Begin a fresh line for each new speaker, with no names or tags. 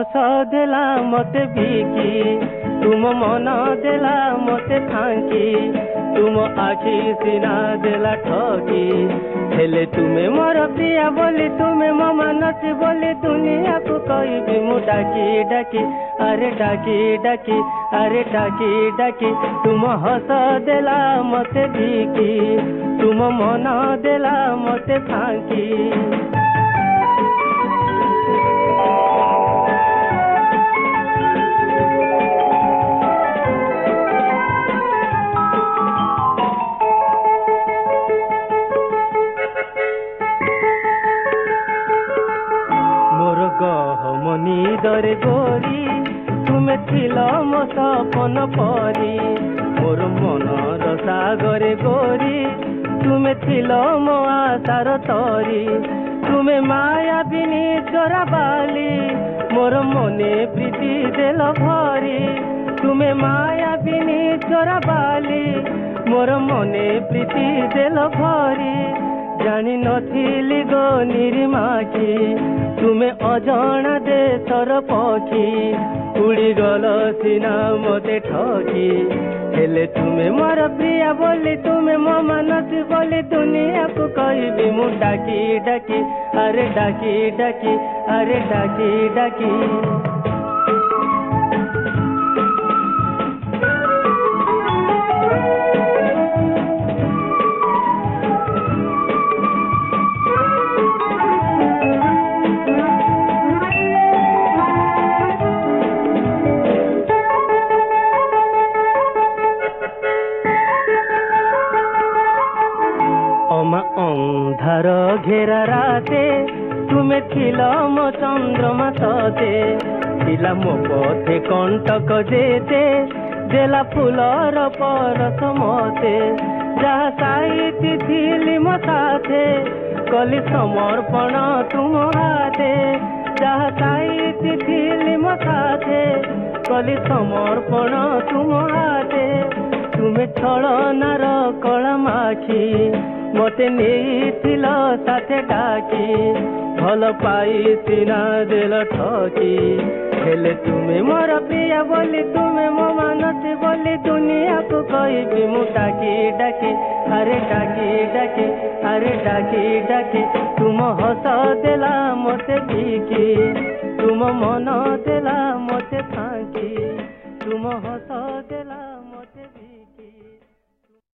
हस देला मते बिकी तुम मन देला मते फांकी तुम आखि सीना देला ठकी हेले तुम्हें मोर प्रिया बोली तुम्हें मो मानसी बोली दुनिया को कहबी मु डाकी डाकी अरे डाकी डाकी अरे डाकी डाकी तुम हस देला मते बिकी तुम मन देला मते फांकी गहमनी दरे गोरी तुमे थिल मो सपन परी मोर मनर सागरे गोरी तुमे थिल मो आशार तरी तुमे माया बिनी चोरा बाली मोर मने प्रीति देल भरी तुमे माया बिनी चोरा बाली मोर मने प्रीति देल भरी जानी नथिली गो निरिमाखी तुमे अजाना देशर पक्षी उड़ी गल सीना मते ठकी हेले तुमे मोर प्रिया बोली तुमे मो मानसी बोली दुनिया को कहबी मु डाकी डाकी अरे डाकी डाकी अरे डाकी डाकी अंधार घेरा राते तुमे थिल मो चंद्रमा सते थिला मो पथे कंटक जेते देला फूलर परस मते जहाँ साइती थिली मो साथे कली समर्पण तुम हाथे जहाँ साइती थिली मो साथे कली समर्पण तुम हाथे तुमे छलनार कला माखी मते नहीं साथे डाकी भल पाई सीना देल ठकी हेले तुमे मोर प्रिया बोली तुमे मो मानसी बोली दुनिया को कहबी मु डाकी डाकी अरे डाकी डाकी अरे डाकी डाकी तुम हस देला मते बिकी तुम मन देला मते फांकी तुम हस देला मते बिकी।